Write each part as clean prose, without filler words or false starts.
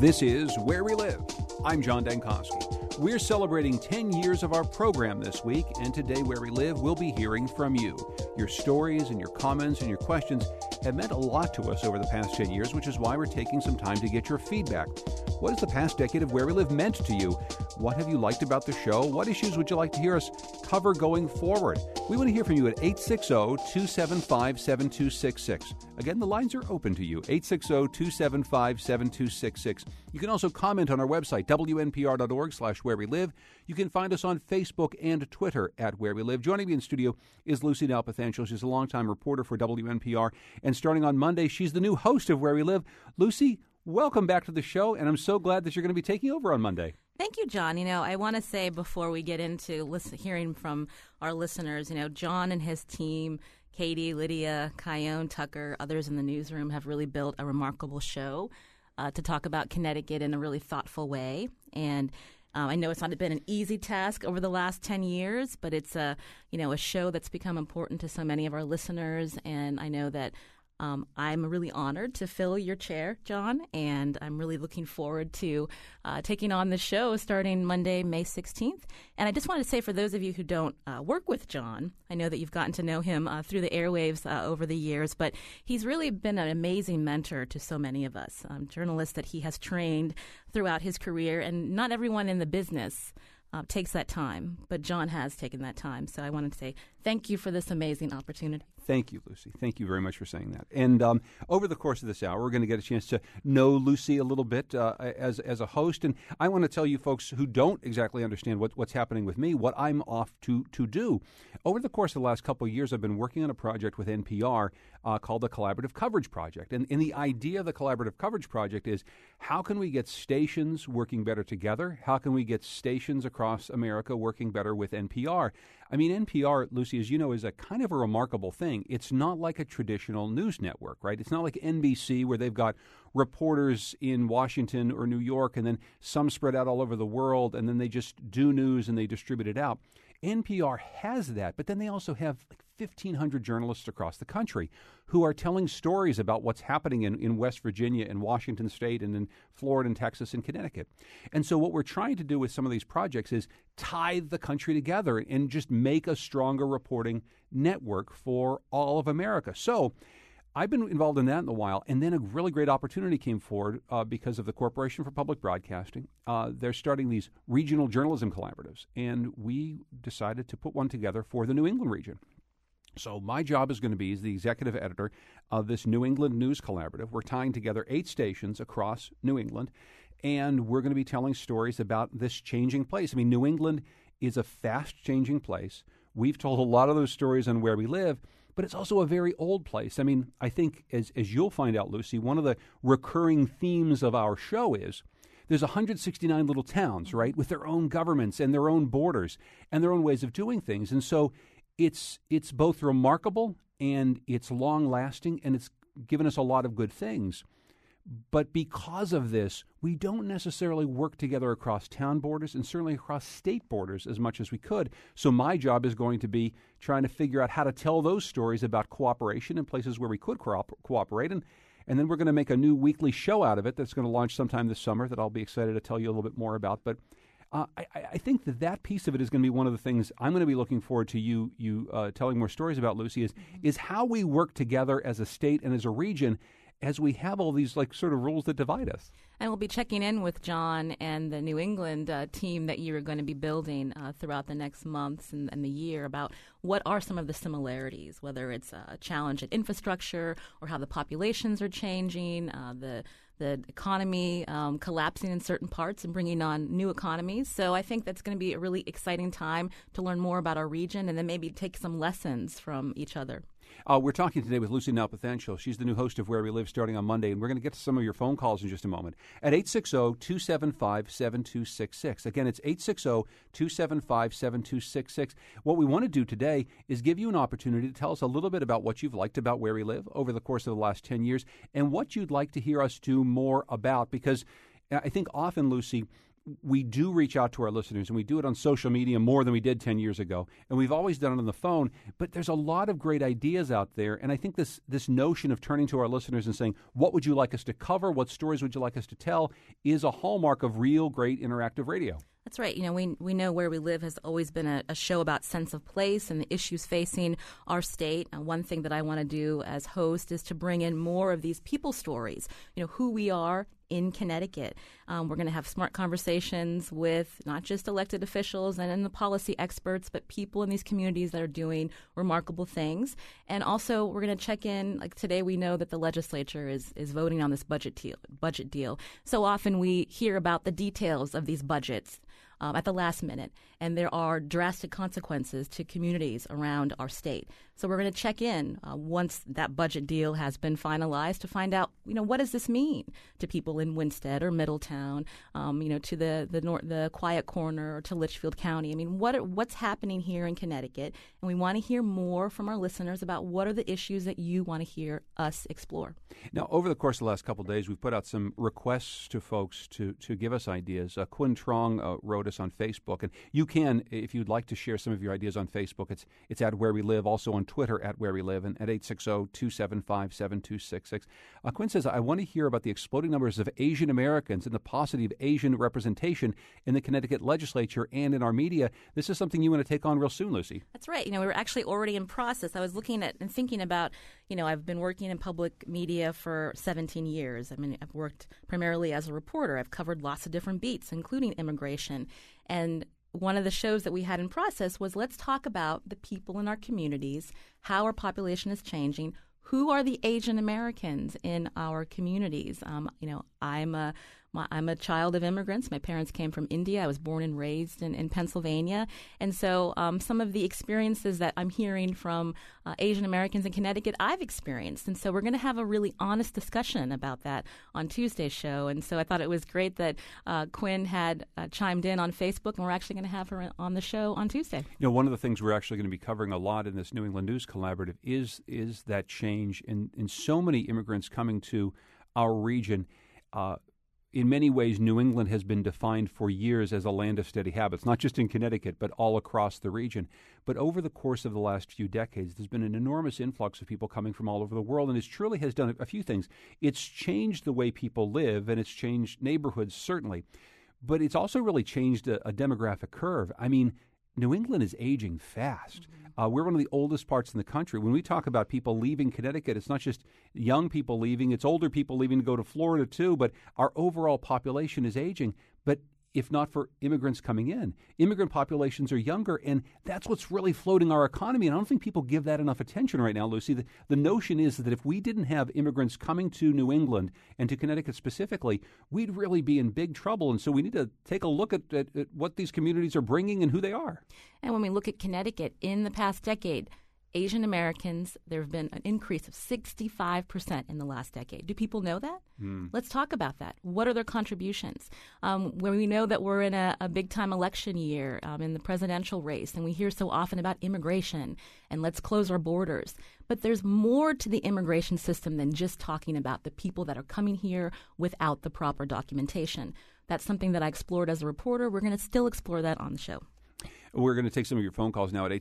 This is Where We Live. I'm John Dankosky. We're celebrating 10 years of our program this week, and today, Where We Live, we'll be hearing from you. Your stories and your comments and your questions have meant a lot to us over the past 10 years, which is why we're taking some time to get your feedback. What has the past decade of Where We Live meant to you? What have you liked about the show? What issues would you like to hear us cover going forward? We want to hear from you at 860-275-7266. Again, the lines are open to you, 860-275-7266. You can also comment on our website, wnpr.org/where we live. You can find us on Facebook and Twitter at Where We Live. Joining me in studio is Lucy Nalpathanchil. She's a longtime reporter for WNPR, and starting on Monday, she's the new host of Where We Live. Lucy, welcome back to the show, and I'm so glad that you're going to be taking over on Monday. Thank you, John. I want to say before we get into hearing from our listeners, John and his team, Katie, Lydia, Kyone, Tucker, others in the newsroom have really built a remarkable show to talk about Connecticut in a really thoughtful way. And I know it's not been an easy task over the last 10 years, but it's a show that's become important to so many of our listeners. And I know that I'm really honored to fill your chair, John, and I'm really looking forward to taking on the show starting Monday, May 16th. And I just wanted to say, for those of you who don't work with John, I know that you've gotten to know him through the airwaves over the years, but he's really been an amazing mentor to so many of us, journalists that he has trained throughout his career, and not everyone in the business takes that time, but John has taken that time. So I wanted to say thank you for this amazing opportunity. Thank you, Lucy. Thank you very much for saying that. And over the course of this hour, we're going to get a chance to know Lucy a little bit as a host. And I want to tell you folks who don't exactly understand what's happening with me, what I'm off to do. Over the course of the last couple of years, I've been working on a project with NPR called the Collaborative Coverage Project. And the idea of the Collaborative Coverage Project is, how can we get stations working better together? How can we get stations across America working better with NPR? I mean, NPR, Lucy, as you know, is a kind of a remarkable thing. It's not like a traditional news network, right? It's not like NBC, where they've got reporters in Washington or New York, and then some spread out all over the world, and then they just do news and they distribute it out. NPR has that, but then they also have like 1,500 journalists across the country who are telling stories about what's happening in West Virginia and Washington State and in Florida and Texas and Connecticut. And so what we're trying to do with some of these projects is tie the country together and just make a stronger reporting network for all of America. So I've been involved in that in a while, and then a really great opportunity came forward because of the Corporation for Public Broadcasting. They're starting these regional journalism collaboratives, and we decided to put one together for the New England region. So my job is going to be as the executive editor of this New England News Collaborative. We're tying together 8 stations across New England, and we're going to be telling stories about this changing place. I mean, New England is a fast-changing place. We've told a lot of those stories on Where We Live, but it's also a very old place. I mean, I think, as you'll find out, Lucy, one of the recurring themes of our show is there's 169 little towns, right, with their own governments and their own borders and their own ways of doing things. And so it's both remarkable and it's long-lasting, and it's given us a lot of good things. But because of this, we don't necessarily work together across town borders and certainly across state borders as much as we could. So my job is going to be trying to figure out how to tell those stories about cooperation in places where we could cooperate. And then we're going to make a new weekly show out of it that's going to launch sometime this summer that I'll be excited to tell you a little bit more about. But I think that piece of it is going to be one of the things I'm going to be looking forward to you telling more stories about, Lucy, is how we work together as a state and as a region as we have all these sort of rules that divide us. And we'll be checking in with John and the New England team that you are going to be building throughout the next months and the year about what are some of the similarities, whether it's a challenge at infrastructure or how the populations are changing, the economy collapsing in certain parts and bringing on new economies. So I think that's going to be a really exciting time to learn more about our region and then maybe take some lessons from each other. We're talking today with Lucy Nalpathanchil. She's the new host of Where We Live starting on Monday, and we're going to get to some of your phone calls in just a moment at 860-275-7266. Again, it's 860-275-7266. What we want to do today is give you an opportunity to tell us a little bit about what you've liked about Where We Live over the course of the last 10 years and what you'd like to hear us do more about, because I think often, Lucy, we do reach out to our listeners, and we do it on social media more than we did 10 years ago, and we've always done it on the phone, but there's a lot of great ideas out there, and I think this notion of turning to our listeners and saying, what would you like us to cover, what stories would you like us to tell, is a hallmark of real great interactive radio. That's right. We know Where We Live has always been a show about sense of place and the issues facing our state. One thing that I want to do as host is to bring in more of these people stories, who we are in Connecticut. We're going to have smart conversations with not just elected officials and the policy experts, but people in these communities that are doing remarkable things. And also, we're going to check in. Like today, we know that the legislature is voting on this budget deal. So often we hear about the details of these budgets at the last minute, and there are drastic consequences to communities around our state. So we're going to check in once that budget deal has been finalized to find out, what does this mean to people in Winsted or Middletown, to the Quiet Corner or to Litchfield County. I mean, what's happening here in Connecticut? And we want to hear more from our listeners about what are the issues that you want to hear us explore. Now, over the course of the last couple of days, we've put out some requests to folks to give us ideas. Quinn Trong wrote us on Facebook, and you can, if you'd like to share some of your ideas on Facebook, it's at Where We Live, also on Twitter at Where We Live, and at 860-275-7266. Quinn says, I want to hear about the exploding numbers of Asian Americans and the paucity of Asian representation in the Connecticut legislature and in our media. This is something you want to take on real soon, Lucy. That's right. We were actually already in process. I was looking at and thinking about, I've been working in public media for 17 years. I've worked primarily as a reporter. I've covered lots of different beats, including immigration. And one of the shows that we had in process was let's talk about the people in our communities, how our population is changing, who are the Asian Americans in our communities. I'm a child of immigrants. My parents came from India. I was born and raised in Pennsylvania. And so some of the experiences that I'm hearing from Asian Americans in Connecticut, I've experienced. And so we're going to have a really honest discussion about that on Tuesday's show. And so I thought it was great that Quinn had chimed in on Facebook, and we're actually going to have her on the show on Tuesday. One of the things we're actually going to be covering a lot in this New England News Collaborative is that change in so many immigrants coming to our region. In many ways, New England has been defined for years as a land of steady habits, not just in Connecticut, but all across the region. But over the course of the last few decades, there's been an enormous influx of people coming from all over the world, and it truly has done a few things. It's changed the way people live, and it's changed neighborhoods, certainly. But it's also really changed a demographic curve. New England is aging fast. We're one of the oldest parts in the country. When we talk about people leaving Connecticut, it's not just young people leaving, it's older people leaving to go to Florida too, but our overall population is aging. But if not for immigrants coming in, immigrant populations are younger, and that's what's really floating our economy. And I don't think people give that enough attention right now, Lucy. The notion is that if we didn't have immigrants coming to New England and to Connecticut specifically, we'd really be in big trouble. And so we need to take a look at what these communities are bringing and who they are. And when we look at Connecticut in the past decade, Asian Americans, there have been an increase of 65% in the last decade. Do people know that? Let's talk about that. What are their contributions? When we know that we're in a big-time election year in the presidential race, and we hear so often about immigration and let's close our borders. But there's more to the immigration system than just talking about the people that are coming here without the proper documentation. That's something that I explored as a reporter. We're going to still explore that on the show. We're going to take some of your phone calls now at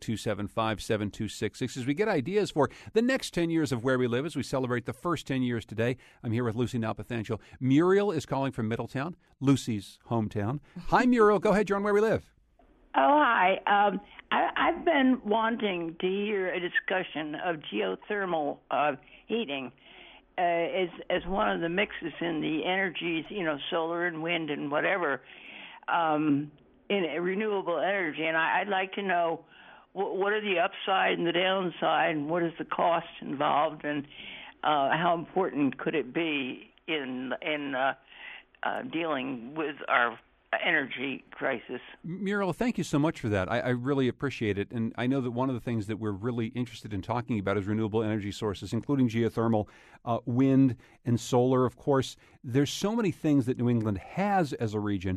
860-275-7266 as we get ideas for the next 10 years of Where We Live as we celebrate the first 10 years today. I'm here with Lucy Nalpathanchel. Muriel is calling from Middletown, Lucy's hometown. Hi, Muriel. Go ahead. You're on Where We Live. Oh, hi. I've been wanting to hear a discussion of geothermal heating as one of the mixes in the energies, solar and wind and whatever. In renewable energy, and I'd like to know what are the upside and the downside, and what is the cost involved, and how important could it be in dealing with our energy crisis. Muriel, thank you so much for that. I really appreciate it, and I know that one of the things that we're really interested in talking about is renewable energy sources, including geothermal, wind, and solar, of course. There's so many things that New England has as a region.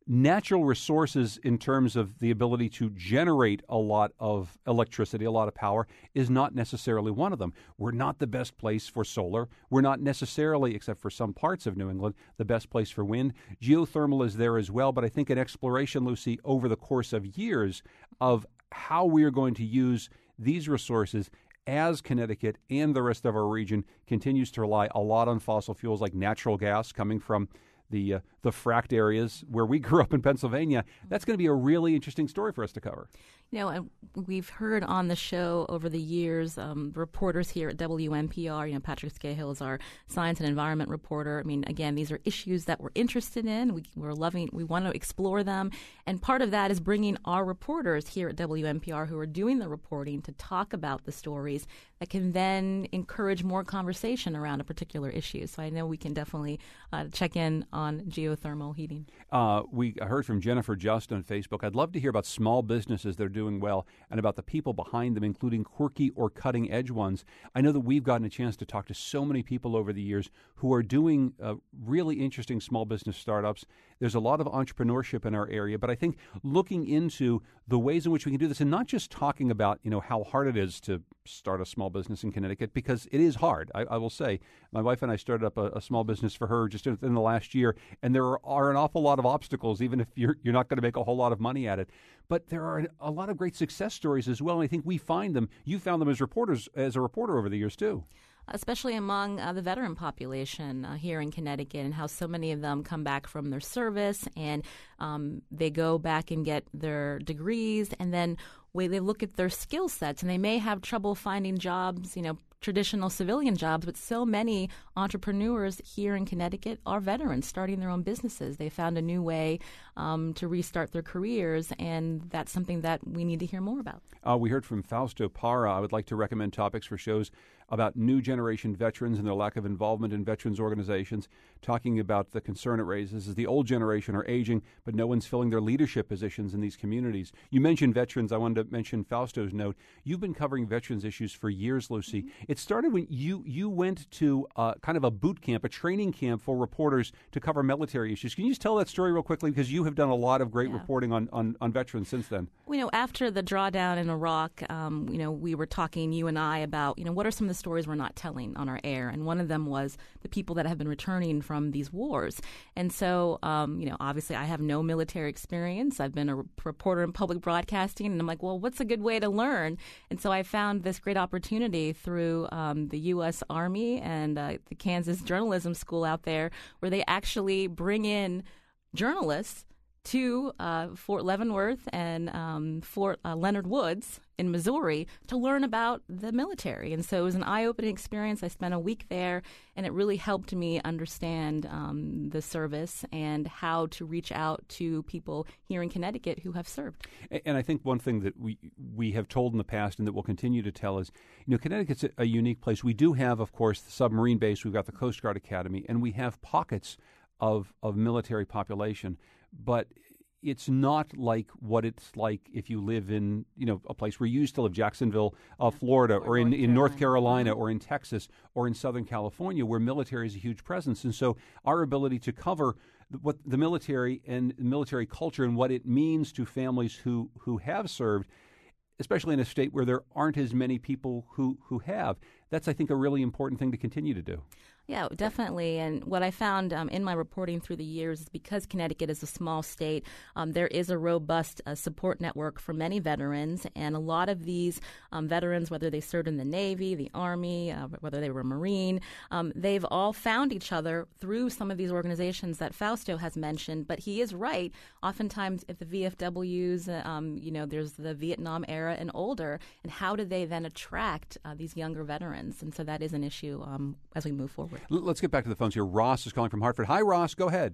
natural resources in terms of the ability to generate a lot of electricity, a lot of power, is not necessarily one of them. We're not the best place for solar. We're not necessarily, except for some parts of New England, the best place for wind. Geothermal is there as well, but I think an exploration, Lucy, over the course of years of how we are going to use these resources as Connecticut and the rest of our region continues to rely a lot on fossil fuels like natural gas coming from the fracked areas where we grew up in Pennsylvania. That's going to be a really interesting story for us to cover. You know, we've heard on the show over the years, reporters here at WNPR, Patrick Scahill is our science and environment reporter. I mean, again, these are issues that we're interested in. We want to explore them. And part of that is bringing our reporters here at WNPR who are doing the reporting to talk about the stories that can then encourage more conversation around a particular issue. So I know we can definitely check in on geothermal heating. We heard from Jennifer Just on Facebook. I'd love to hear about small businesses that are doing well and about the people behind them, including quirky or cutting-edge ones. I know that we've gotten a chance to talk to so many people over the years who are doing really interesting small business startups. There's a lot of entrepreneurship in our area, but I think looking into the ways in which we can do this and not just talking about, how hard it is to start a small business in Connecticut, because it is hard. I will say, my wife and I started up a small business for her just in the last year, and there are an awful lot of obstacles, even if you're not going to make a whole lot of money at it. But there are a lot of great success stories as well, and I think we find them. You found them as a reporter over the years, too. Especially among the veteran population here in Connecticut, and how so many of them come back from their service and they go back and get their degrees, and then they look at their skill sets, and they may have trouble finding jobs, traditional civilian jobs, but so many entrepreneurs here in Connecticut are veterans starting their own businesses. They found a new way to restart their careers, and that's something that we need to hear more about. We heard from Fausto Para. I would like to recommend topics for shows about new generation veterans and their lack of involvement in veterans organizations, talking about the concern it raises as the old generation are aging, but no one's filling their leadership positions in these communities. You mentioned veterans. I wanted to mention Fausto's note. You've been covering veterans issues for years, Lucy. It started when you went to kind of a boot camp, a training camp for reporters to cover military issues. Can you just tell that story real quickly? Because you have done a lot of great reporting on veterans since then. After the drawdown in Iraq, we were talking, you and I, about, what are some of the stories we're not telling on our air? And one of them was the people that have been returning from these wars. And so, obviously I have no military experience. I've been a reporter in public broadcasting, and I'm like, well, what's a good way to learn? And so I found this great opportunity through the U.S. Army and the Kansas Journalism School out there, where they actually bring in journalists to Fort Leavenworth and Fort Leonard Woods in Missouri to learn about the military. And so it was an eye-opening experience. I spent a week there, and it really helped me understand the service and how to reach out to people here in Connecticut who have served. And I think one thing that we have told in the past and that we'll continue to tell is, Connecticut's a unique place. We do have, of course, the submarine base. We've got the Coast Guard Academy, and we have pockets of military population. But it's not like what it's like if you live in, a place where you used to live, Jacksonville, Florida, or in North Carolina, or in Texas, or in Southern California, where military is a huge presence. And so our ability to cover what the military and military culture and what it means to families who have served, especially in a state where there aren't as many people who have, that's, I think, a really important thing to continue to do. Yeah, definitely. And what I found in my reporting through the years is because Connecticut is a small state, there is a robust support network for many veterans. And a lot of these veterans, whether they served in the Navy, the Army, whether they were a Marine, they've all found each other through some of these organizations that Fausto has mentioned. But he is right. Oftentimes at the VFWs, there's the Vietnam era and older. And how do they then attract these younger veterans? And so that is an issue as we move forward. Let's get back to the phones here. Ross is calling from Hartford. Hi, Ross. Go ahead.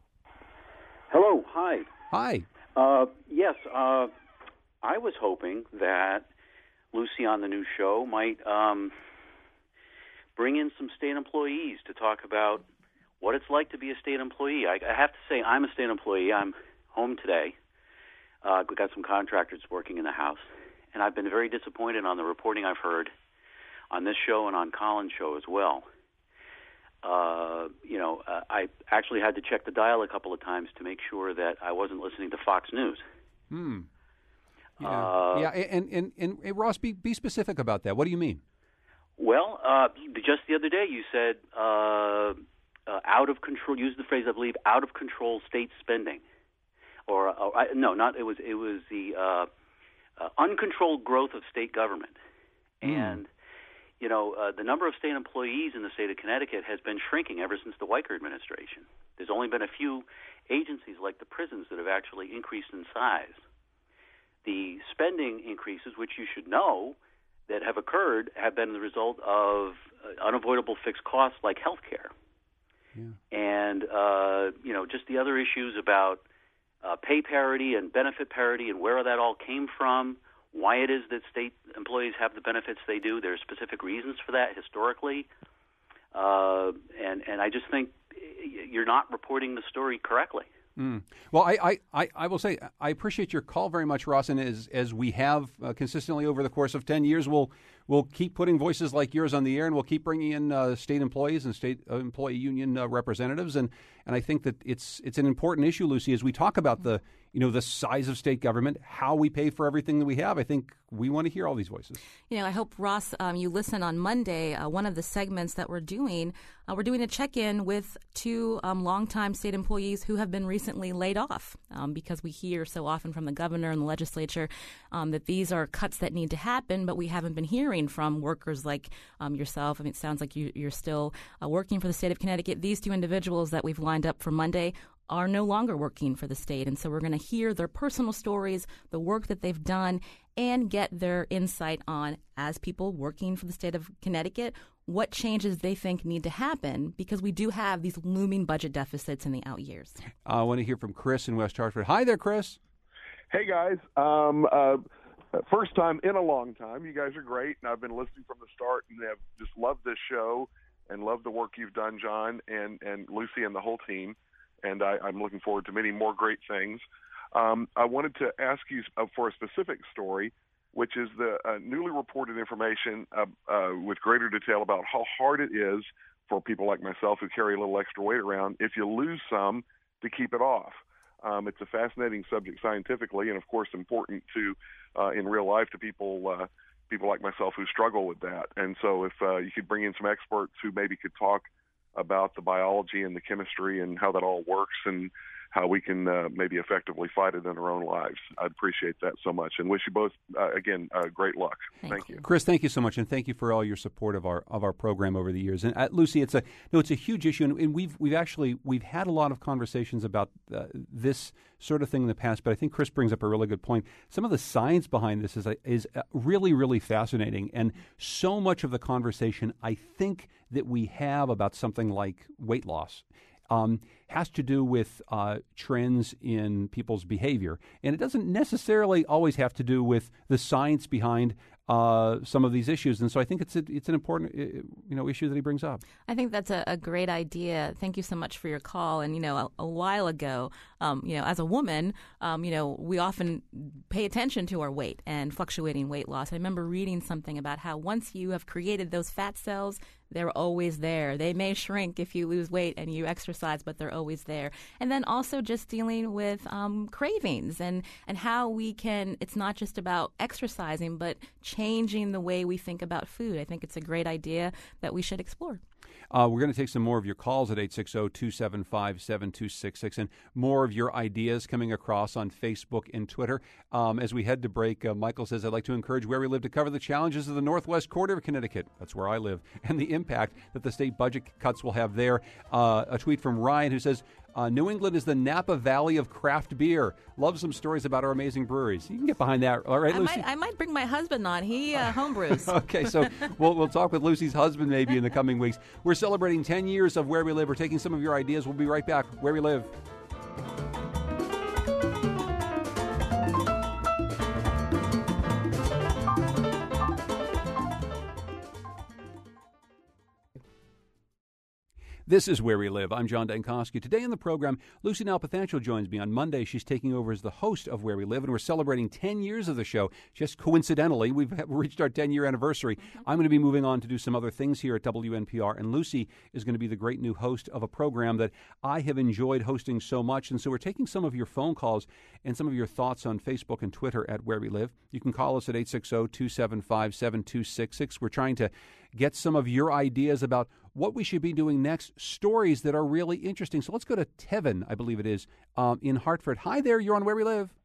Hello. Hi. Hi. Yes. I was hoping that Lucy on the new show might bring in some state employees to talk about what it's like to be a state employee. I have to say, I'm a state employee. I'm home today. We've got some contractors working in the house, and I've been very disappointed on the reporting I've heard on this show and on Colin's show as well. I actually had to check the dial a couple of times to make sure that I wasn't listening to Fox News. Yeah, and Ross, be specific about that. What do you mean? Well, just the other day you said out of control. Used the phrase, I believe, out of control state spending, it was the uncontrolled growth of state government, and the number of state employees in the state of Connecticut has been shrinking ever since the Weicker administration. There's only been a few agencies like the prisons that have actually increased in size. The spending increases, which you should know, that have occurred have been the result of unavoidable fixed costs like health care. Yeah. And, just the other issues about pay parity and benefit parity and where that all came from, why it is that state employees have the benefits they do. There are specific reasons for that historically. And I just think you're not reporting the story correctly. Well, I will say I appreciate your call very much, Ross, and as we have consistently over the course of 10 years, we'll keep putting voices like yours on the air, and we'll keep bringing in state employees and state employee union representatives, and I think that it's an important issue, Lucy, as we talk about the size of state government, how we pay for everything that we have. I think we want to hear all these voices. I hope, Ross, you listen on Monday. One of the segments that we're doing a check-in with two longtime state employees who have been recently laid off because we hear so often from the governor and the legislature that these are cuts that need to happen, but we haven't been hearing from workers like yourself. It sounds like you're still working for the state of Connecticut. These two individuals that we've lined up for Monday are no longer working for the state. And so we're going to hear their personal stories, the work that they've done, and get their insight on, as people working for the state of Connecticut, what changes they think need to happen, because we do have these looming budget deficits in the out years. I want to hear from Chris in West Hartford. Hi there, Chris. Hey, guys. First time in a long time. You guys are great, and I've been listening from the start and have just loved this show and loved the work you've done, John, and Lucy and the whole team. And I'm looking forward to many more great things. I wanted to ask you for a specific story, which is the newly reported information with greater detail about how hard it is for people like myself who carry a little extra weight around, if you lose some, to keep it off. It's a fascinating subject scientifically, and of course important to in real life to people like myself who struggle with that. And so if you could bring in some experts who maybe could talk about the biology and the chemistry and how that all works and how we can maybe effectively fight it in our own lives. I'd appreciate that so much, and wish you both again great luck. Thank you, Chris. Thank you so much, and thank you for all your support of our program over the years. And Lucy, it's a huge issue, and we've had a lot of conversations about this sort of thing in the past. But I think Chris brings up a really good point. Some of the science behind this is really, really fascinating, and so much of the conversation I think that we have about something like weight loss has to do with trends in people's behavior. And it doesn't necessarily always have to do with the science behind some of these issues. And so I think it's an important issue that he brings up. I think that's a great idea. Thank you so much for your call. And, a while ago, as a woman, we often pay attention to our weight and fluctuating weight loss. I remember reading something about how once you have created those fat cells, they're always there. They may shrink if you lose weight and you exercise, but they're always there. And then also just dealing with cravings and how we can, it's not just about exercising, but changing the way we think about food. I think it's a great idea that we should explore. We're going to take some more of your calls at 860-275-7266 and more of your ideas coming across on Facebook and Twitter. As we head to break, Michael says, I'd like to encourage Where We Live to cover the challenges of the northwest quarter of Connecticut. That's where I live. And the impact that the state budget cuts will have there. A tweet from Ryan who says, New England is the Napa Valley of craft beer. Love some stories about our amazing breweries. You can get behind that. All right, Lucy? I might bring my husband on. He homebrews. Okay, so we'll talk with Lucy's husband maybe in the coming weeks. We're celebrating 10 years of Where We Live. We're taking some of your ideas. We'll be right back. Where We Live. This is Where We Live. I'm John Dankosky. Today in the program, Lucy Nalpathanchil joins me. On Monday, she's taking over as the host of Where We Live, and we're celebrating 10 years of the show. Just coincidentally, we've reached our 10-year anniversary. I'm going to be moving on to do some other things here at WNPR, and Lucy is going to be the great new host of a program that I have enjoyed hosting so much. And so we're taking some of your phone calls and some of your thoughts on Facebook and Twitter at Where We Live. You can call us at 860-275-7266. We're trying to get some of your ideas about what we should be doing next, stories that are really interesting. So let's go to Tevin, I believe it is, in Hartford. Hi there, you're on Where We Live.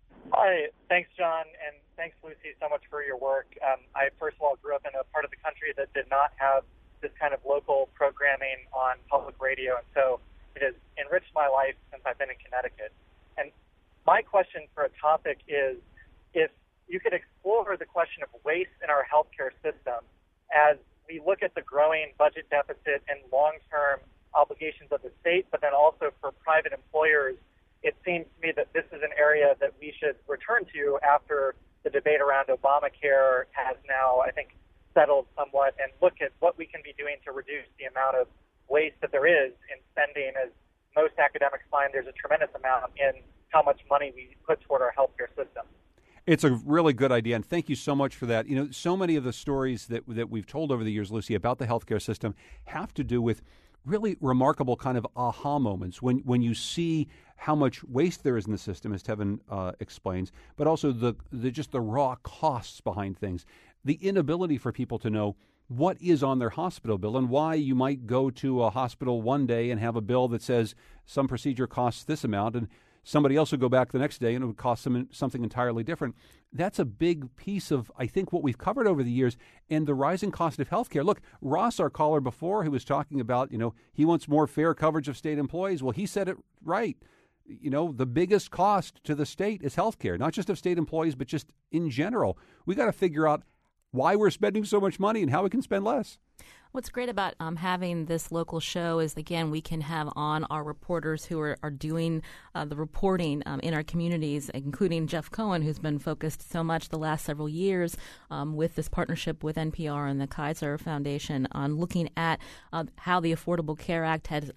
Hi, thanks, John, and thanks, Lucy, so much for your work. I, first of all, grew up in a part of the country that did not have this kind of local programming on public radio, and so it has enriched my life since I've been in Connecticut. And my question for a topic is if you could explore the question of waste in our healthcare system as we look at the growing budget deficit and long-term obligations of the state, but then also for private employers. It seems to me that this is an area that we should return to after the debate around Obamacare has now, I think, settled somewhat, and look at what we can be doing to reduce the amount of waste that there is in spending. As most academics find, there's a tremendous amount in how much money we put toward our healthcare system. It's a really good idea, and thank you so much for that. You know, so many of the stories that we've told over the years, Lucy, about the healthcare system have to do with really remarkable kind of aha moments when you see how much waste there is in the system, as Tevin explains, but also the raw costs behind things, the inability for people to know what is on their hospital bill and why you might go to a hospital one day and have a bill that says some procedure costs this amount, and somebody else would go back the next day and it would cost them something entirely different. That's a big piece of, I think, what we've covered over the years and the rising cost of health care. Look, Ross, our caller before, who was talking about, he wants more fair coverage of state employees. Well, he said it right. The biggest cost to the state is health care, not just of state employees, but just in general. We got to figure out why we're spending so much money and how we can spend less. What's great about having this local show is, again, we can have on our reporters who are doing the reporting in our communities, including Jeff Cohen, who's been focused so much the last several years with this partnership with NPR and the Kaiser Foundation on looking at how the Affordable Care Act has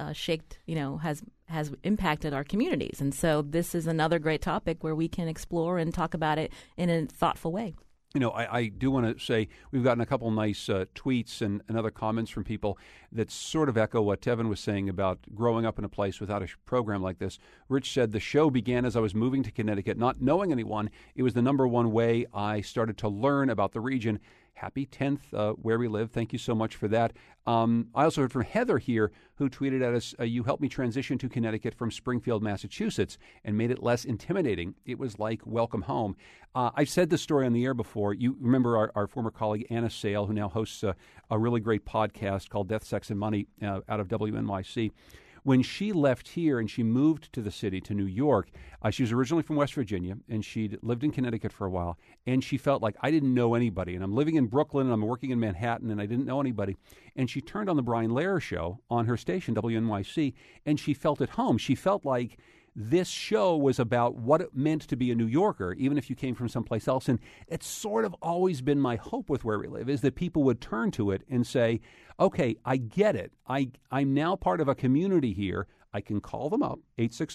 has impacted our communities. And so this is another great topic where we can explore and talk about it in a thoughtful way. I do want to say we've gotten a couple nice tweets and other comments from people that sort of echo what Tevin was saying about growing up in a place without a program like this. Rich said, the show began as I was moving to Connecticut, not knowing anyone. It was the number one way I started to learn about the region. Happy 10th, Where We Live. Thank you so much for that. I also heard from Heather here, who tweeted at us, you helped me transition to Connecticut from Springfield, Massachusetts, and made it less intimidating. It was like welcome home. I've said this story on the air before. You remember our former colleague, Anna Sale, who now hosts a really great podcast called Death, Sex, and Money out of WNYC. When she left here and she moved to the city, to New York, she was originally from West Virginia, and she'd lived in Connecticut for a while, and she felt like, I didn't know anybody, and I'm living in Brooklyn, and I'm working in Manhattan, and I didn't know anybody. And she turned on the Brian Lehrer show on her station, WNYC, and she felt at home. She felt like this show was about what it meant to be a New Yorker, even if you came from someplace else. And it's sort of always been my hope with Where We Live, is that people would turn to it and say, okay, I get it. I'm now part of a community here. I can call them up,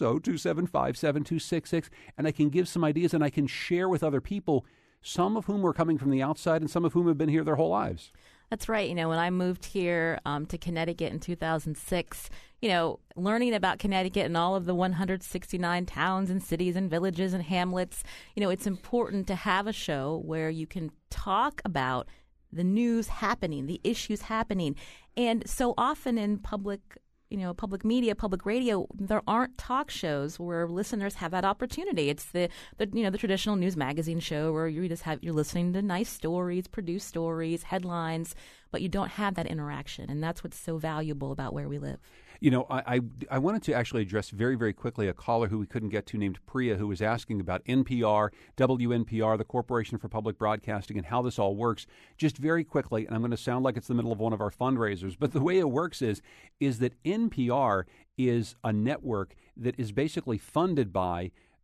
860-275-7266, and I can give some ideas, and I can share with other people, some of whom are coming from the outside and some of whom have been here their whole lives. That's right. When I moved here to Connecticut in 2006, learning about Connecticut and all of the 169 towns and cities and villages and hamlets, it's important to have a show where you can talk about the news happening, the issues happening. And so often in public media, public radio, there aren't talk shows where listeners have that opportunity. It's the traditional news magazine show where you're listening to nice stories, produced stories, headlines, but you don't have that interaction, and that's what's so valuable about Where We Live. I wanted to actually address very, very quickly a caller who we couldn't get to named Priya, who was asking about NPR, WNPR, the Corporation for Public Broadcasting, and how this all works. Just very quickly, and I'm going to sound like it's the middle of one of our fundraisers, but the way it works is that NPR is a network that is basically funded by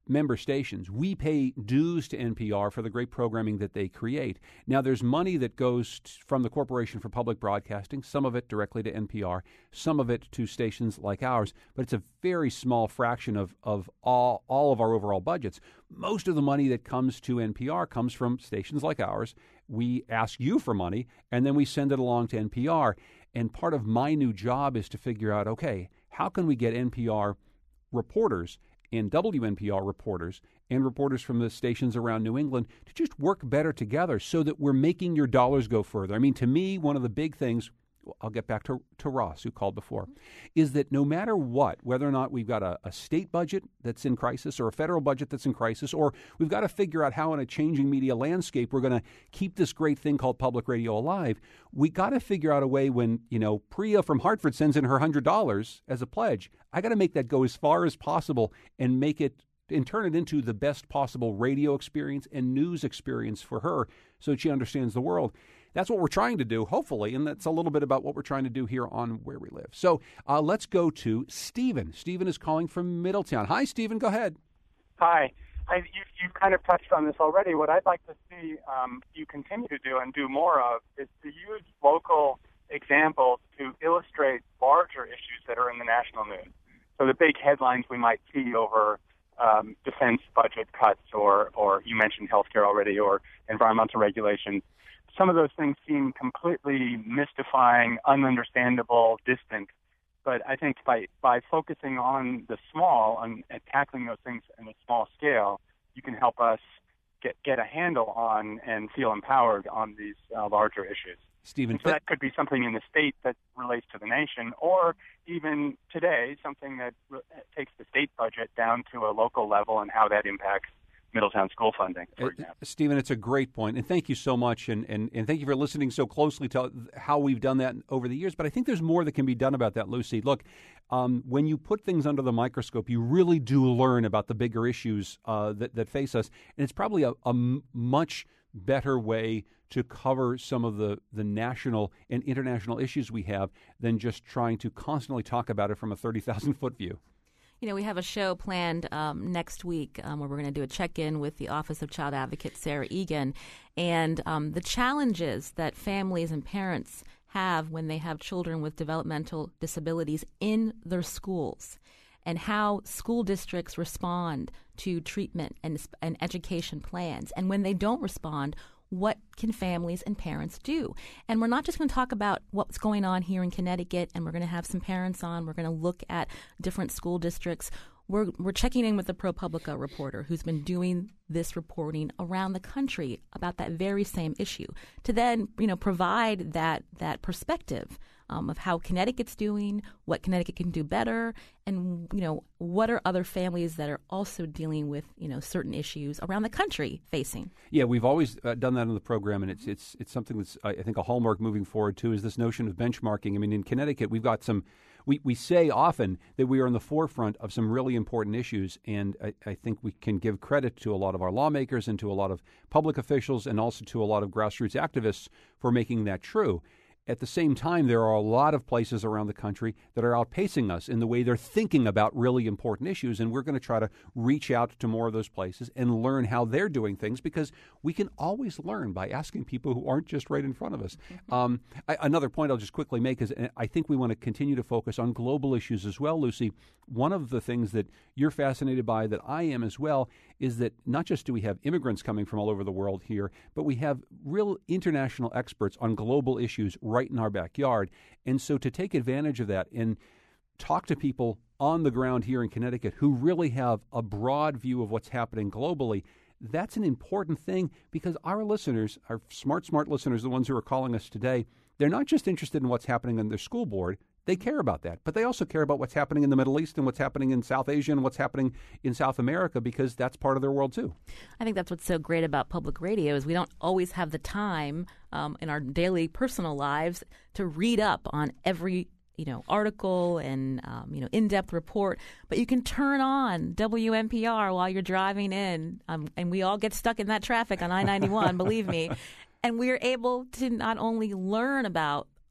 member stations. We pay dues to NPR for the great programming that they create. Now, there's money that goes from the Corporation for Public Broadcasting, some of it directly to NPR, some of it to stations like ours, but it's a very small fraction of all of our overall budgets. Most of the money that comes to NPR comes from stations like ours. We ask you for money, and then we send it along to NPR. And part of my new job is to figure out, okay, how can we get NPR reporters and WNPR reporters and reporters from the stations around New England to just work better together so that we're making your dollars go further. I mean, to me, one of the big things, I'll get back to Ross, who called before, is that no matter what, whether or not we've got a state budget that's in crisis or a federal budget that's in crisis, or we've got to figure out how in a changing media landscape we're going to keep this great thing called public radio alive, we got to figure out a way when, Priya from Hartford sends in her $100 as a pledge, I got to make that go as far as possible and make it and turn it into the best possible radio experience and news experience for her so that she understands the world. That's what we're trying to do, hopefully, and that's a little bit about what we're trying to do here on Where We Live. So let's go to Stephen. Stephen is calling from Middletown. Hi, Stephen. Go ahead. Hi. You kind of touched on this already. What I'd like to see you continue to do and do more of is to use local examples to illustrate larger issues that are in the national news. So the big headlines we might see over defense budget cuts or you mentioned healthcare already, or environmental regulations. Some of those things seem completely mystifying, ununderstandable, distant. But I think by focusing on the small and tackling those things in a small scale, you can help us get a handle on and feel empowered on these larger issues. Stephen, so that could be something in the state that relates to the nation, or even today, something that takes the state budget down to a local level and how that impacts Middletown school funding, for example. Stephen, it's a great point, and thank you so much, and thank you for listening so closely to how we've done that over the years, but I think there's more that can be done about that, Lucy. Look, when you put things under the microscope, you really do learn about the bigger issues that face us, and it's probably a much better way to cover some of the national and international issues we have than just trying to constantly talk about it from a 30,000-foot view. We have a show planned next week where we're going to do a check-in with the Office of Child Advocate Sarah Egan, and the challenges that families and parents have when they have children with developmental disabilities in their schools, and how school districts respond to treatment and education plans. And when they don't respond, what can families and parents do? And we're not just going to talk about what's going on here in Connecticut, and we're going to have some parents on. We're going to look at different school districts. We're checking in with the ProPublica reporter who's been doing this reporting around the country about that very same issue to then, provide that perspective of how Connecticut's doing, what Connecticut can do better, and, what are other families that are also dealing with, certain issues around the country facing. Yeah, we've always done that on the program, and it's something that's, I think, a hallmark moving forward, too, is this notion of benchmarking. I mean, in Connecticut, we've got some we say often that we are in the forefront of some really important issues, and I think we can give credit to a lot of our lawmakers and to a lot of public officials and also to a lot of grassroots activists for making that true. At the same time, there are a lot of places around the country that are outpacing us in the way they're thinking about really important issues, and we're going to try to reach out to more of those places and learn how they're doing things, because we can always learn by asking people who aren't just right in front of us. Another point I'll just quickly make is I think we want to continue to focus on global issues as well, Lucy. One of the things that you're fascinated by, that I am as well, is that not just do we have immigrants coming from all over the world here, but we have real international experts on global issues right in our backyard. And so to take advantage of that and talk to people on the ground here in Connecticut who really have a broad view of what's happening globally, that's an important thing, because our listeners, our smart listeners, the ones who are calling us today, they're not just interested in what's happening in their school board. They care about that, but they also care about what's happening in the Middle East and what's happening in South Asia and what's happening in South America, because that's part of their world too. I think that's what's so great about public radio is we don't always have the time in our daily personal lives to read up on every article and in-depth report, but you can turn on WNPR while you're driving in, and we all get stuck in that traffic on I-91, believe me, and we're able to not only learn about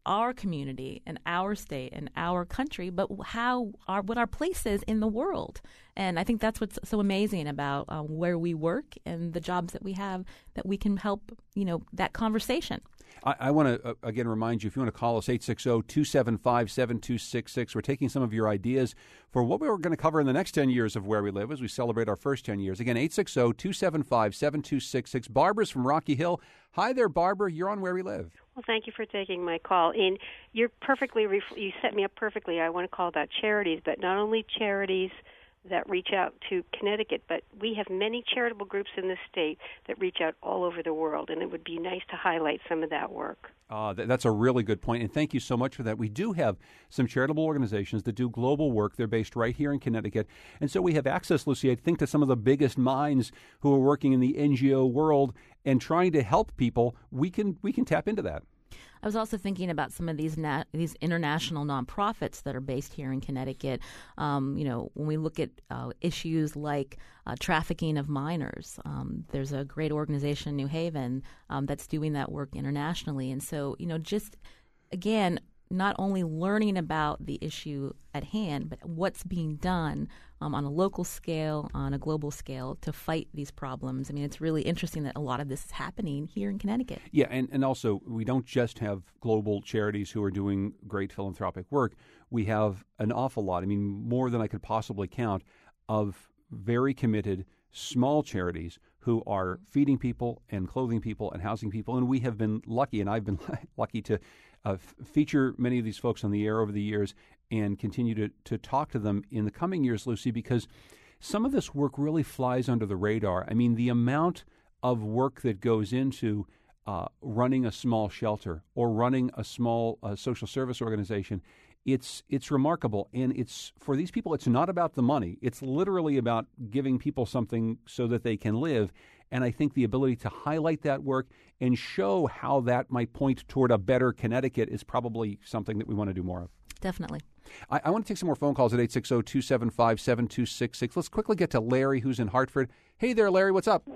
our community and our state and our country, but what our place is in the world. And I think that's what's so amazing about where we work and the jobs that we have, that we can help, that conversation. I want to, again, remind you, if you want to call us, 860-275-7266. We're taking some of your ideas for what we're going to cover in the next 10 years of Where We Live as we celebrate our first 10 years. Again, 860-275-7266. Barbara's from Rocky Hill. Hi there, Barbara. You're on Where We Live. Well, thank you for taking my call. And you're perfectly, you set me up perfectly. I want to call that charities, but not only charities that reach out to Connecticut, but we have many charitable groups in the state that reach out all over the world, and it would be nice to highlight some of that work. That's a really good point, and thank you so much for that. We do have some charitable organizations that do global work. They're based right here in Connecticut, and so we have access, Lucy, I think, to some of the biggest minds who are working in the NGO world and trying to help people. We can tap into that. I was also thinking about some of these international nonprofits that are based here in Connecticut. When we look at issues like trafficking of minors, there's a great organization in New Haven that's doing that work internationally. And so, just, again, not only learning about the issue at hand, but what's being done on a local scale, on a global scale to fight these problems. I mean, it's really interesting that a lot of this is happening here in Connecticut. Yeah, and also we don't just have global charities who are doing great philanthropic work. We have an awful lot, more than I could possibly count, of very committed small charities who are feeding people and clothing people and housing people. And we have been lucky, and I've been lucky to feature many of these folks on the air over the years and continue to talk to them in the coming years, Lucy, because some of this work really flies under the radar. The amount of work that goes into running a small shelter or running a small social service organization, it's remarkable. And it's, for these people, it's not about the money. It's literally about giving people something so that they can live. And I think the ability to highlight that work and show how that might point toward a better Connecticut is probably something that we want to do more of. Definitely. I want to take some more phone calls at 860-275-7266. Let's quickly get to Larry, who's in Hartford. Hey there, Larry. What's up?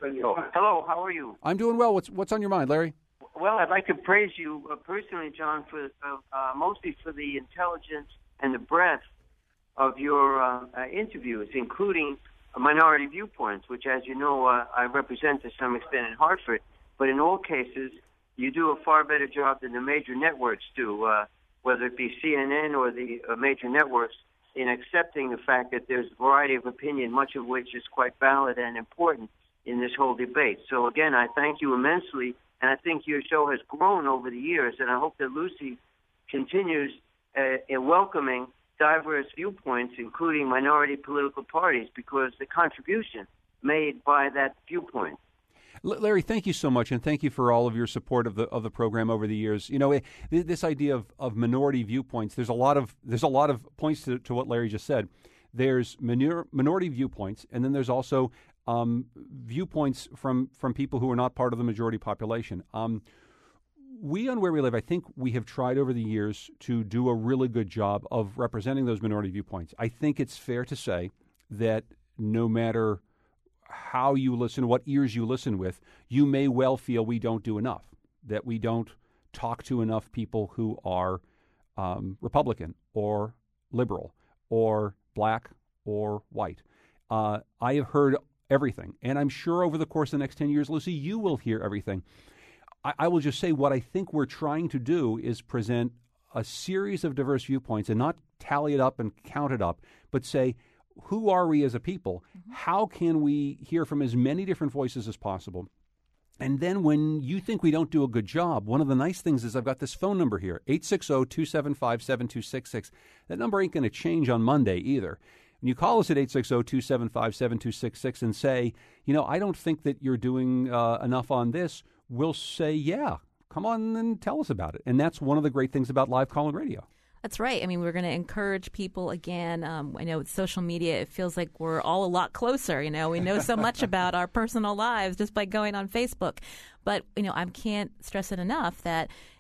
Hello. How are you? I'm doing well. What's on your mind, Larry? Well, I'd like to praise you personally, John, for mostly for the intelligence and the breadth of your interviews, including minority viewpoints, which, as you know, I represent to some extent in Hartford. But in all cases, you do a far better job than the major networks do, whether it be CNN or the major networks, in accepting the fact that there's a variety of opinion, much of which is quite valid and important in this whole debate. So, again, I thank you immensely, and I think your show has grown over the years, and I hope that Lucy continues in welcoming diverse viewpoints, including minority political parties, because the contribution made by that viewpoint. Larry, thank you so much, and thank you for all of your support of the program over the years. This idea of minority viewpoints, there's a lot of points to what Larry just said. There's minority viewpoints, and then there's also viewpoints from people who are not part of the majority population. We on Where We Live, I think we have tried over the years to do a really good job of representing those minority viewpoints. I think it's fair to say that no matter how you listen, what ears you listen with, you may well feel we don't do enough, that we don't talk to enough people who are Republican or liberal or black or white. I have heard everything, and I'm sure over the course of the next 10 years, Lucy, you will hear everything. I will just say what I think we're trying to do is present a series of diverse viewpoints and not tally it up and count it up, but say, who are we as a people? How can we hear from as many different voices as possible? And then when you think we don't do a good job, one of the nice things is I've got this phone number here, 860-275-7266. That number ain't going to change on Monday either. When you call us at 860-275-7266 and say, I don't think that you're doing enough on this, we'll say, yeah, come on and tell us about it. And that's one of the great things about live call-in radio. That's right. We're going to encourage people again. I know with social media, it feels like we're all a lot closer. We know so much about our personal lives just by going on Facebook. But, I can't stress it enough that,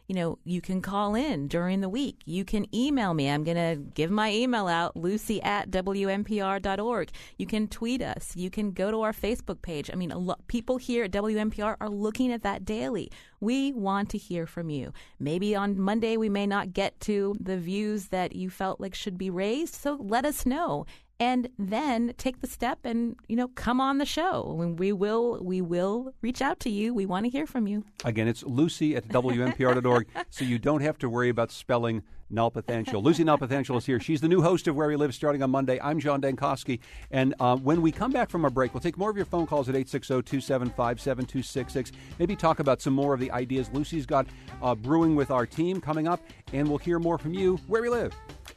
you can call in during the week. You can email me. I'm going to give my email out, lucy@WNPR.org. You can tweet us. You can go to our Facebook page. I mean, people here at WNPR are looking at that daily. We want to hear from you. Maybe on Monday we may not get to the views that you felt like should be raised, so let us know. And then take the step and, come on the show. We will reach out to you. We want to hear from you. Again, it's lucy@WNPR.org, so you don't have to worry about spelling Nalpathanchil. Lucy Nalpathanchil is here. She's the new host of Where We Live starting on Monday. I'm John Dankosky. And when we come back from our break, we'll take more of your phone calls at 860-275-7266. Maybe talk about some more of the ideas Lucy's got brewing with our team coming up. And we'll hear more from you, Where We Live.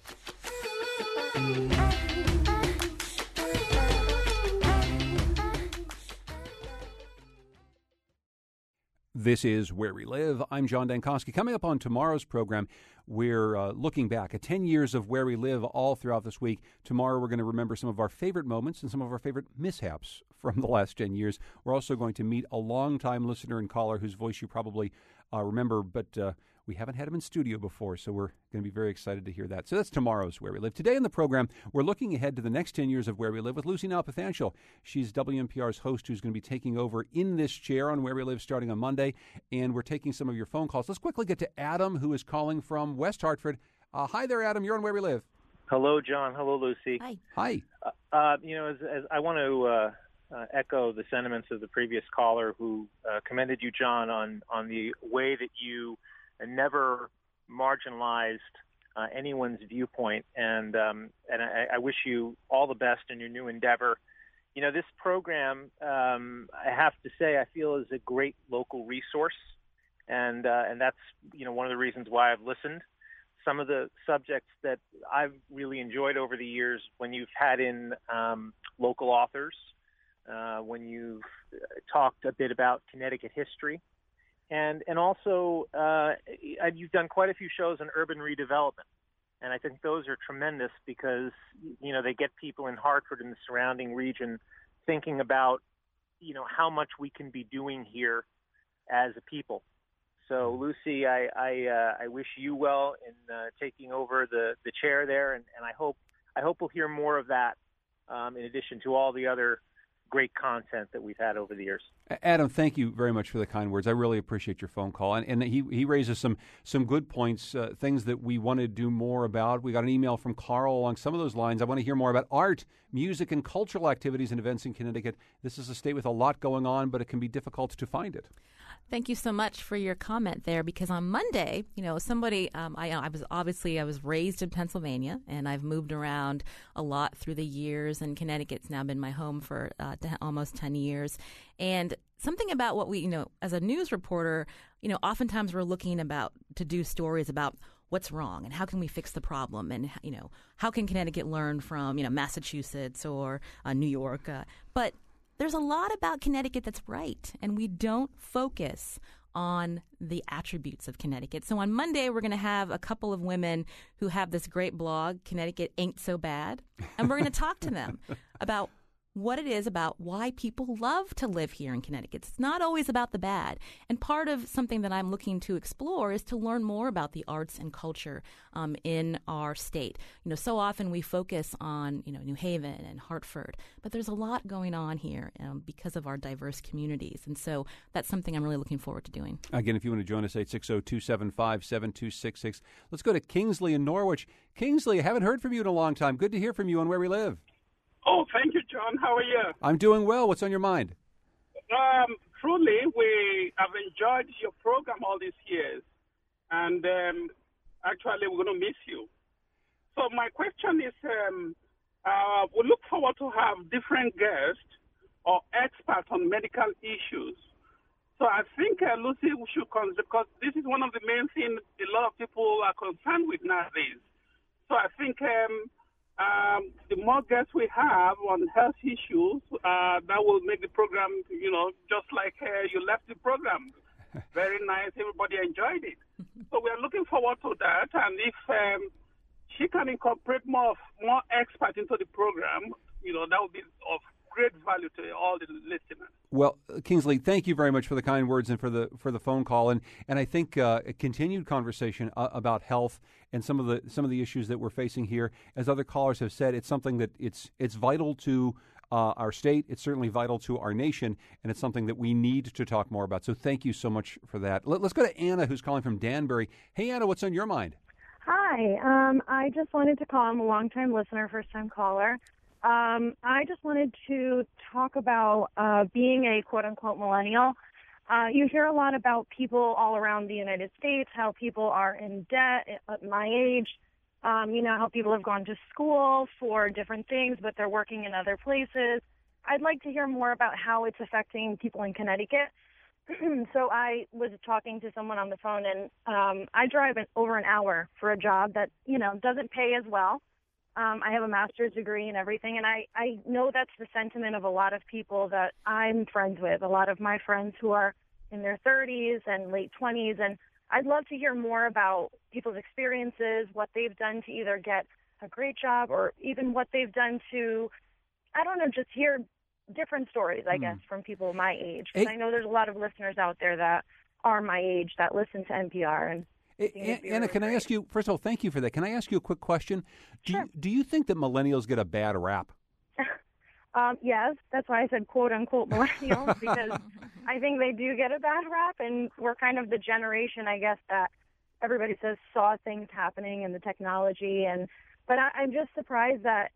This is Where We Live. I'm John Dankosky. Coming up on tomorrow's program, we're looking back at 10 years of Where We Live all throughout this week. Tomorrow, we're going to remember some of our favorite moments and some of our favorite mishaps from the last 10 years. We're also going to meet a longtime listener and caller whose voice you probably remember, but we haven't had him in studio before, so we're going to be very excited to hear that. So that's tomorrow's Where We Live. Today in the program, we're looking ahead to the next 10 years of Where We Live with Lucy Nalpathanchil. She's WNPR's host who's going to be taking over in this chair on Where We Live starting on Monday, and we're taking some of your phone calls. Let's quickly get to Adam, who is calling from West Hartford. Hi there, Adam. You're on Where We Live. Hello, John. Hello, Lucy. Hi. Hi. As I want to echo the sentiments of the previous caller who commended you, John, on the way that you never marginalized anyone's viewpoint, and I wish you all the best in your new endeavor. This program, I have to say, I feel is a great local resource, and that's one of the reasons why I've listened. Some of the subjects that I've really enjoyed over the years, when you've had in local authors, when you've talked a bit about Connecticut history. And also, you've done quite a few shows on urban redevelopment, and I think those are tremendous because they get people in Hartford and the surrounding region thinking about how much we can be doing here as a people. So, Lucy, I wish you well in taking over the chair there, and I hope we'll hear more of that in addition to all the other great content that we've had over the years. Adam, thank you very much for the kind words. I really appreciate your phone call. And he raises some good points, things that we want to do more about. We got an email from Carl along some of those lines. I want to hear more about art, music, and cultural activities and events in Connecticut. This is a state with a lot going on, but it can be difficult to find it. Thank you so much for your comment there, because on Monday, somebody, I was raised in Pennsylvania, and I've moved around a lot through the years, and Connecticut's now been my home for almost 10 years. And something about what we, as a news reporter, oftentimes we're looking to do stories about what's wrong and how can we fix the problem, and how can Connecticut learn from Massachusetts or New York, but there's a lot about Connecticut that's right, and we don't focus on the attributes of Connecticut. So on Monday, we're going to have a couple of women who have this great blog, Connecticut Ain't So Bad, and we're going to talk to them about what it is about why people love to live here in Connecticut. It's not always about the bad. And part of something that I'm looking to explore is to learn more about the arts and culture in our state. So often we focus on, New Haven and Hartford, but there's a lot going on here because of our diverse communities. And so that's something I'm really looking forward to doing. Again, if you want to join us, 860-275-7266. Let's go to Kingsley in Norwich. Kingsley, I haven't heard from you in a long time. Good to hear from you on Where We Live. Oh, thank you, John. How are you? I'm doing well. What's on your mind? Truly, we have enjoyed your program all these years, and actually, we're going to miss you. So my question is, we look forward to have different guests or experts on medical issues. So I think, Lucy, we should consider, because this is one of the main things a lot of people are concerned with nowadays. So I think the more guests we have on health issues, that will make the program, just like you left the program. Very nice. Everybody enjoyed it. So we are looking forward to that. And if she can incorporate more experts into the program, that would be of great value to all the listeners. Well, Kingsley, thank you very much for the kind words and for the phone call, and I think a continued conversation about health and some of the issues that we're facing here. As other callers have said, it's something that it's vital to our state. It's certainly vital to our nation, and it's something that we need to talk more about. So thank you so much for that. Let's go to Anna, who's calling from Danbury. Hey, Anna, what's on your mind? Hi. I just wanted to call. I'm a long-time listener, first-time caller. I just wanted to talk about being a quote-unquote millennial. You hear a lot about people all around the United States, how people are in debt at my age, how people have gone to school for different things, but they're working in other places. I'd like to hear more about how it's affecting people in Connecticut. So I was talking to someone on the phone, and I drive over an hour for a job that, doesn't pay as well. I have a master's degree and everything, and I know that's the sentiment of a lot of people that I'm friends with, a lot of my friends who are in their 30s and late 20s, and I'd love to hear more about people's experiences, what they've done to either get a great job or even what they've done to, just hear different stories, I guess, from people my age. Because I know there's a lot of listeners out there that are my age that listen to NPR. And Anna, can I ask you, first of all, thank you for that. Can I ask you a quick question? Do you think that millennials get a bad rap? Yes, that's why I said quote-unquote millennials, because I think they do get a bad rap, and we're kind of the generation, I guess, that everybody says saw things happening in the technology. But I'm just surprised that,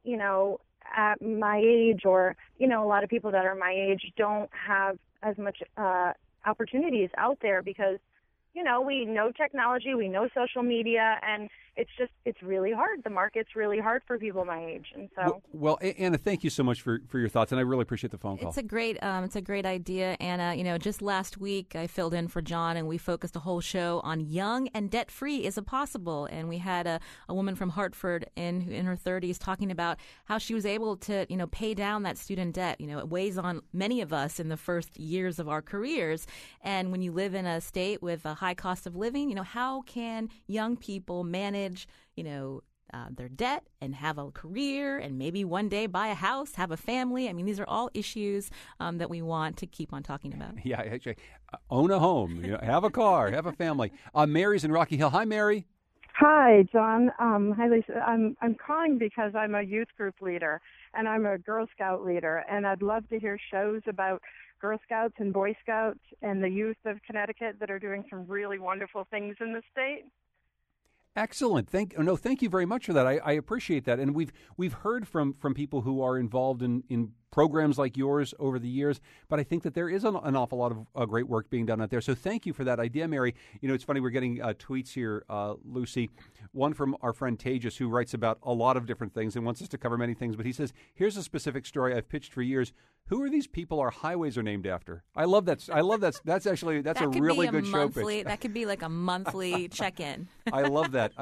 at my age or, a lot of people that are my age don't have as much opportunities out there because, we know technology, we know social media, and it's really hard. The market's really hard for people my age. And so, well, Anna, thank you so much for your thoughts, and I really appreciate the phone call. It's a great idea, Anna. Just last week I filled in for John, and we focused a whole show on young and debt-free is it possible. And we had a woman from Hartford in her 30s talking about how she was able to, pay down that student debt. It weighs on many of us in the first years of our careers. And when you live in a state with a high cost of living, how can young people manage, their debt and have a career and maybe one day buy a house, have a family? I mean, these are all issues that we want to keep on talking about. Yeah, actually, own a home, have a car, have a family. Mary's in Rocky Hill. Hi, Mary. Hi, John. Hi, Lisa. I'm calling because I'm a youth group leader, and I'm a Girl Scout leader, and I'd love to hear shows about Girl Scouts and Boy Scouts and the youth of Connecticut that are doing some really wonderful things in the state. Excellent. Thank you very much for that. I appreciate that. And we've heard from people who are involved in programs like yours over the years, but I think that there is an awful lot of great work being done out there. So thank you for that idea, Mary. It's funny, we're getting tweets here, Lucy, one from our friend Tejas, who writes about a lot of different things and wants us to cover many things, but he says, here's a specific story I've pitched for years. Who are these people our highways are named after? I love that. That's a really good show pitch. That could be like a monthly check-in. I love that.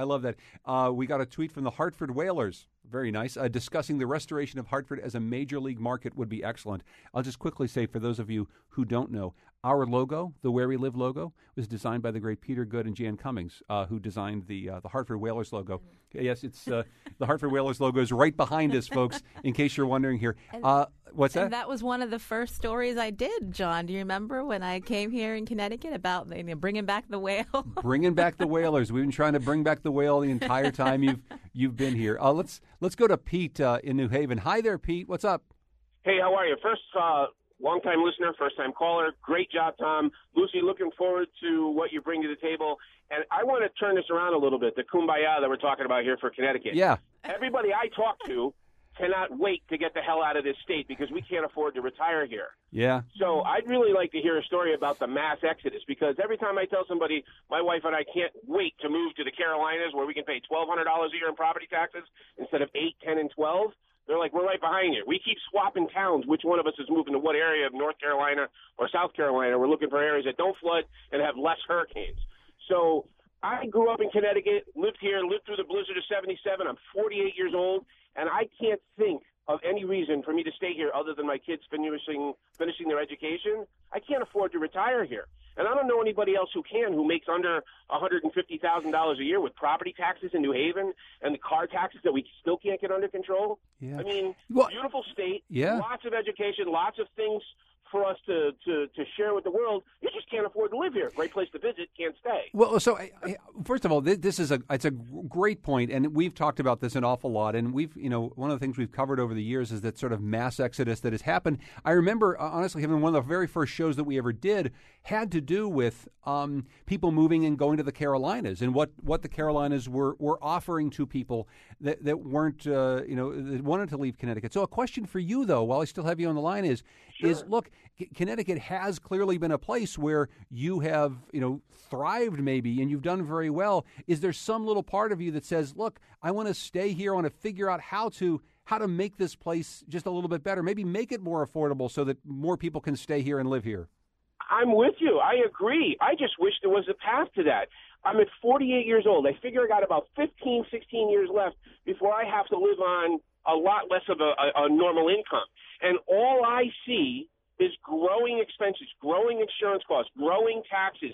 We got a tweet from the Hartford Whalers. Very nice. Discussing the restoration of Hartford as a major league market would be excellent. I'll just quickly say, for those of you who don't know, our logo, the Where We Live logo, was designed by the great Peter Good and Jan Cummings, who designed the Hartford Whalers logo. Yes, it's the Hartford Whalers logo is right behind us, folks, in case you're wondering here. What's that? And that was one of the first stories I did, John. Do you remember when I came here in Connecticut about bringing back the whale? Bringing back the Whalers. We've been trying to bring back the whale the entire time you've been here. Let's go to Pete in New Haven. Hi there, Pete. What's up? Hey, how are you? First, long-time listener, first-time caller. Great job, Tom. Lucy, looking forward to what you bring to the table. And I want to turn this around a little bit, the kumbaya that we're talking about here for Connecticut. Yeah. Everybody I talk to cannot wait to get the hell out of this state because we can't afford to retire here. Yeah. So I'd really like to hear a story about the mass exodus, because every time I tell somebody my wife and I can't wait to move to the Carolinas where we can pay $1,200 a year in property taxes instead of 8, 10, and 12, they're like, we're right behind you. We keep swapping towns. Which one of us is moving to what area of North Carolina or South Carolina? We're looking for areas that don't flood and have less hurricanes. So I grew up in Connecticut, lived here, lived through the blizzard of 77. I'm 48 years old, and I can't think of any reason for me to stay here other than my kids finishing their education, I can't afford to retire here. And I don't know anybody else who makes under $150,000 a year with property taxes in New Haven and the car taxes that we still can't get under control. Yeah. I mean, beautiful state, lots of education, lots of things for us to share with the world. You just can't afford to live here. Great place to visit, can't stay. Well, so first of all, it's a great point, and we've talked about this an awful lot. And one of the things we've covered over the years is that sort of mass exodus that has happened. I remember honestly having one of the very first shows that we ever did had to do with people moving and going to the Carolinas and what the Carolinas were offering to people that weren't that wanted to leave Connecticut. So a question for you though, while I still have you on the line, is look, Connecticut has clearly been a place where you have, thrived maybe, and you've done very well. Is there some little part of you that says, look, I want to stay here, I want to figure out how to make this place just a little bit better, maybe make it more affordable so that more people can stay here and live here? I'm with you. I agree. I just wish there was a path to that. I'm at 48 years old. I figure I got about 15, 16 years left before I have to live on a lot less of a normal income. And all I see is growing expenses, growing insurance costs, growing taxes,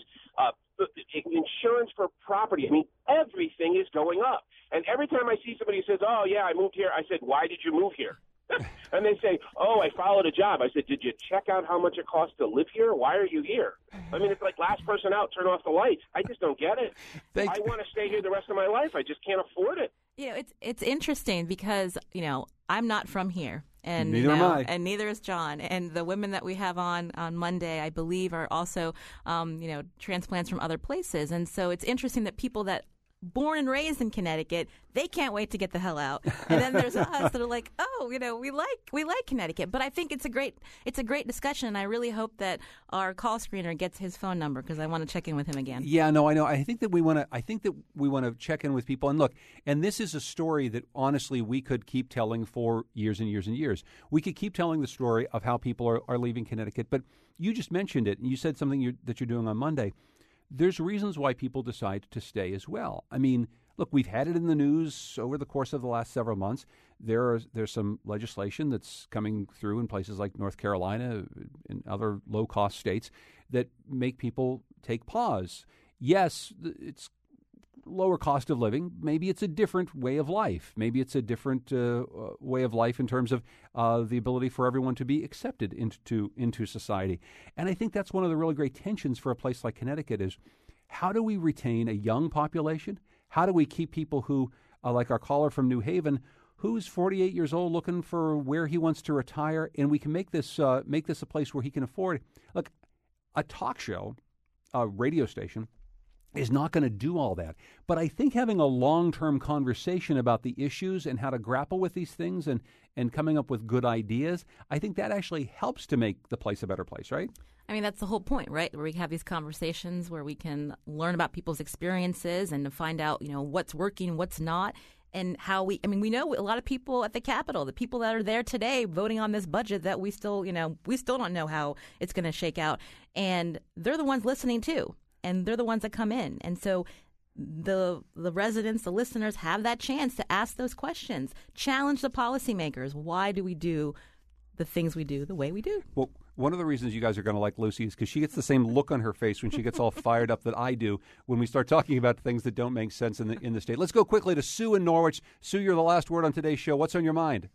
insurance for property. I mean, everything is going up. And every time I see somebody who says, oh, yeah, I moved here, I said, why did you move here? And they say, oh, I followed a job. I said, did you check out how much it costs to live here? Why are you here? I mean, it's like last person out, turn off the lights. I just don't get it. I want to stay here the rest of my life. I just can't afford it. It's interesting because, I'm not from here. And neither am I. And neither is John. And the women that we have on Monday, I believe, are also, transplants from other places. And so it's interesting that people that born and raised in Connecticut, they can't wait to get the hell out. And then there's us that are like, oh, we like Connecticut. But I think it's a great discussion. And I really hope that our call screener gets his phone number because I want to check in with him again. Yeah, no, I know. I think that we want to check in with people. And look, and this is a story that honestly we could keep telling for years and years and years. We could keep telling the story of how people are leaving Connecticut. But you just mentioned it, and you said something that you're doing on Monday. There's reasons why people decide to stay as well. I mean, look, we've had it in the news over the course of the last several months. There's some legislation that's coming through in places like North Carolina and other low-cost states that make people take pause. Yes, it's lower cost of living. Maybe it's a different way of life. Maybe it's a different way of life in terms of the ability for everyone to be accepted into society. And I think that's one of the really great tensions for a place like Connecticut is how do we retain a young population? How do we keep people who, like our caller from New Haven, who's 48 years old looking for where he wants to retire, and we can make this a place where he can afford. Look, a talk show, a radio station, is not going to do all that. But I think having a long-term conversation about the issues and how to grapple with these things and coming up with good ideas, I think that actually helps to make the place a better place, right? I mean, that's the whole point, right? Where we have these conversations where we can learn about people's experiences and to find out, what's working, what's not, and how we know a lot of people at the Capitol, the people that are there today voting on this budget that we still don't know how it's going to shake out. And they're the ones listening too. And they're the ones that come in. And so the residents, the listeners have that chance to ask those questions, challenge the policymakers. Why do we do the things we do the way we do? Well, one of the reasons you guys are going to like Lucy is because she gets the same look on her face when she gets all fired up that I do when we start talking about things that don't make sense in the state. Let's go quickly to Sue in Norwich. Sue, you're the last word on today's show. What's on your mind?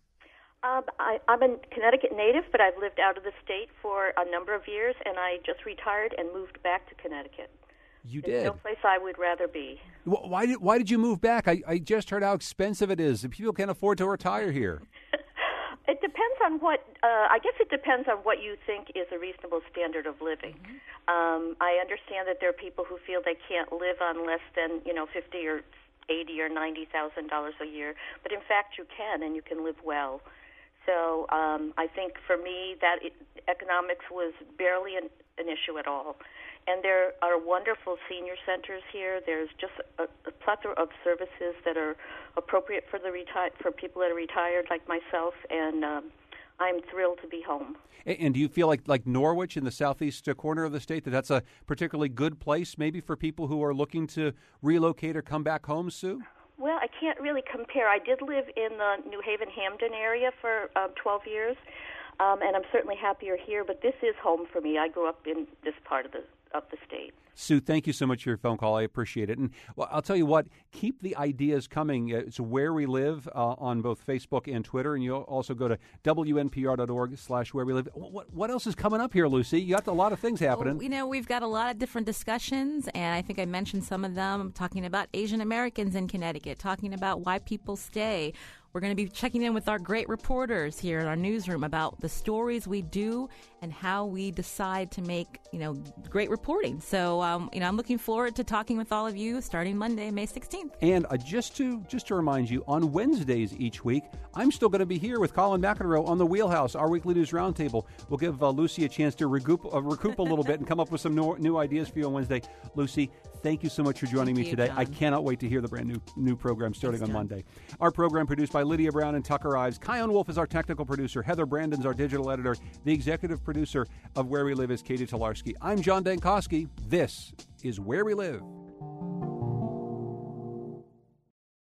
I'm a Connecticut native, but I've lived out of the state for a number of years, and I just retired and moved back to Connecticut. You did? There's no place I would rather be. Why did you move back? I just heard how expensive it is. People can't afford to retire here. It depends on what. I guess it depends on what you think is a reasonable standard of living. Mm-hmm. I understand that there are people who feel they can't live on less than $50 or $80,000 or $90,000 a year, but in fact you can, and you can live well. So I think for me that economics was barely an issue at all. And there are wonderful senior centers here. There's just a plethora of services that are appropriate for for people that are retired like myself, and I'm thrilled to be home. And do you feel like Norwich in the southeast corner of the state, that's a particularly good place maybe for people who are looking to relocate or come back home, Sue? Well, I can't really compare. I did live in the New Haven, Hamden area for 12 years, and I'm certainly happier here, but this is home for me. I grew up in this part of the state. Sue, thank you so much for your phone call. I appreciate it. And well, I'll tell you what, keep the ideas coming. It's Where We Live on both Facebook and Twitter, and you'll also go to WNPR.org/Where We Live. What else is coming up here, Lucy? You got a lot of things happening. Well, we've got a lot of different discussions, and I think I mentioned some of them. I'm talking about Asian Americans in Connecticut, talking about why people stay. We're going to be checking in with our great reporters here in our newsroom about the stories we do and how we decide to make, great reporting. So, I'm looking forward to talking with all of you starting Monday, May 16th. And just to remind you, on Wednesdays each week, I'm still going to be here with Colin McEnroe on the Wheelhouse, our weekly news roundtable. We'll give Lucy a chance to recoup a little bit and come up with some new ideas for you on Wednesday. Lucy, thank you so much for joining me today. John. I cannot wait to hear the brand new program starting on Monday. Our program produced by Lydia Brown and Tucker Ives. Kion Wolf is our technical producer. Heather Brandon's our digital editor. The executive producer of Where We Live is Katie Tolarski. I'm John Dankosky. This is Where We Live.